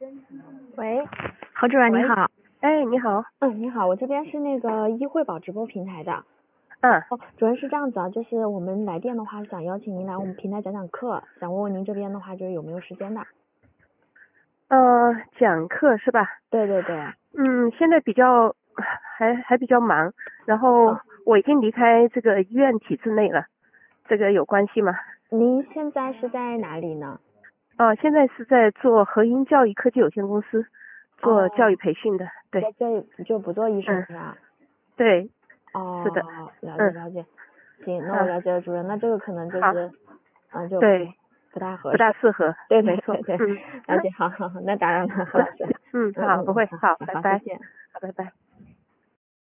喂，何主任你好。 哎，你好。 你好，我这边是那个医惠宝直播平台的。 嗯。 主任是这样子啊，就是我们来电的话，想邀请您来我们平台讲讲课，想问问您这边的话，就是有没有时间的？ 讲课是吧？ 对对对。 现在还比较忙，然后我已经离开这个医院体制内了，这个有关系吗？ 您现在是在哪里呢？ 现在是在做和英教育科技有限公司做教育培训的。对。 在这就不做医生是吧？ 对。 哦， 是的。 了解。行，那我了解了，主任。那这个可能就是，就对， 不太合适， 不大适合。 对， 没错。 了解，好，那打扰了，好， 好，不会，好，拜拜。 再见。 好，拜拜。